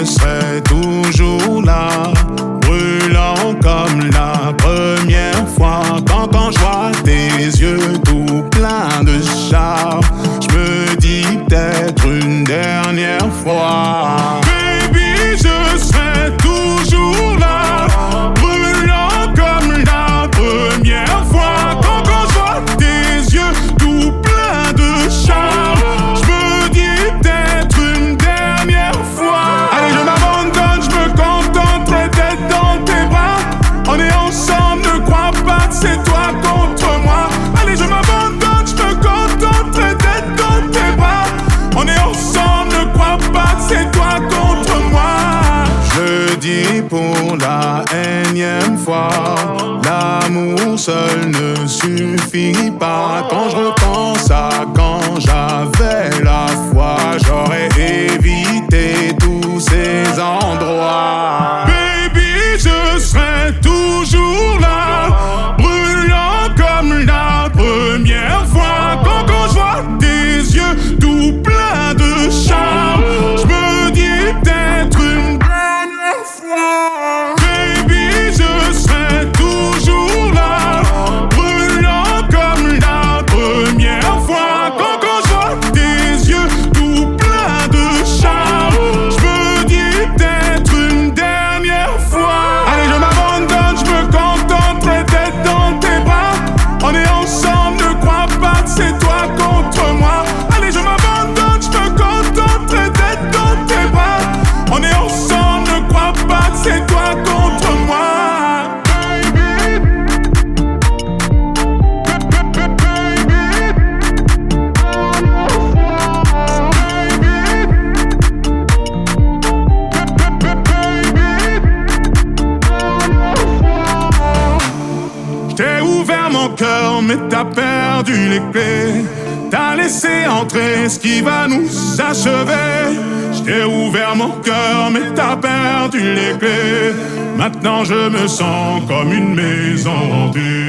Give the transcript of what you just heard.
je serai toujours là, brûlant comme la première fois. Quand je vois tes yeux tout pleins de charme, je me dis peut-être une dernière fois. Baby, je serai toujours là, brûlant comme la première fois. Quand je vois tes yeux tout pleins de charme, je me dis peut-être une dernière fois. Allez, je m'abandonne, je me contenterai d'être dans tes bras. On est ensemble, ne crois pas que c'est toi contre moi. Allez, je m'abandonne, je me contenterai d'être dans tes bras. On est ensemble, ne crois pas que c'est toi contre moi. Je dis pour la énième fois, l'amour seul ne suffit pas. Quand je repense à quand j'avais la foi, j'aurais évité tous ces endroits. Baby, je serai toujours là, brûlant comme la première fois. Quand je vois tes yeux tout pleins de charme, je me dis peut-être une dernière fois. Baby, je serai toujours là, brûlant comme la première fois. Quand je vois tes yeux tout pleins de charme, je me dis peut-être une dernière fois. Allez, je m'abandonne, je me contenterai d'être dans tes bras. On est ensemble, ne crois pas que c'est toi contre moi. Allez, je m'abandonne, je me contenterai d'être dans tes bras. On est ensemble, ne crois pas que c'est toi contre moi. J'ai ouvert mon cœur, mais t'as perdu les clés. T'as laissé entrer ce qui va nous achever. J'ai ouvert mon cœur, mais t'as perdu les clés. Maintenant je me sens comme une maison hantée.